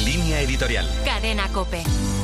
Línea editorial. Cadena COPE.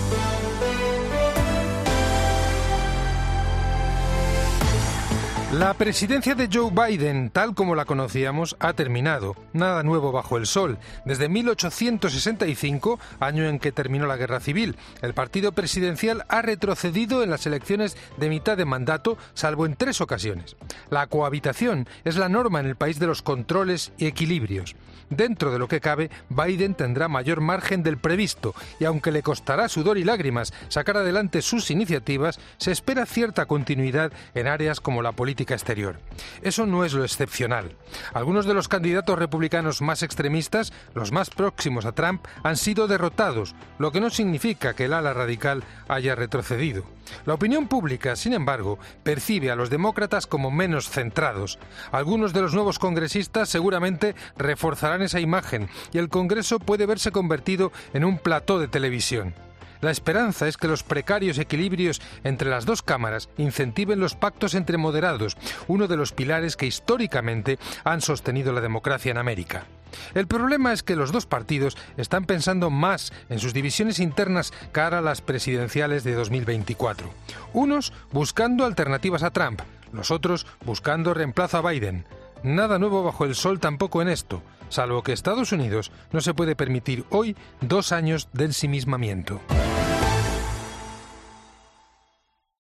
La presidencia de Joe Biden, tal como la conocíamos, ha terminado. Nada nuevo bajo el sol. Desde 1865, año en que terminó la Guerra Civil, el partido presidencial ha retrocedido en las elecciones de mitad de mandato, salvo en 3 ocasiones. La cohabitación es la norma en el país de los controles y equilibrios. Dentro de lo que cabe, Biden tendrá mayor margen del previsto y aunque le costará sudor y lágrimas sacar adelante sus iniciativas, se espera cierta continuidad en áreas como la política exterior. Eso no es lo excepcional. Algunos de los candidatos republicanos más extremistas, los más próximos a Trump, han sido derrotados, lo que no significa que el ala radical haya retrocedido. La opinión pública, sin embargo, percibe a los demócratas como menos centrados. Algunos de los nuevos congresistas seguramente reforzarán esa imagen y el Congreso puede verse convertido en un plató de televisión. La esperanza es que los precarios equilibrios entre las dos cámaras incentiven los pactos entre moderados, uno de los pilares que históricamente han sostenido la democracia en América. El problema es que los dos partidos están pensando más en sus divisiones internas cara a las presidenciales de 2024. Unos buscando alternativas a Trump, los otros buscando reemplazo a Biden. Nada nuevo bajo el sol tampoco en esto, salvo que Estados Unidos no se puede permitir hoy 2 años de ensimismamiento.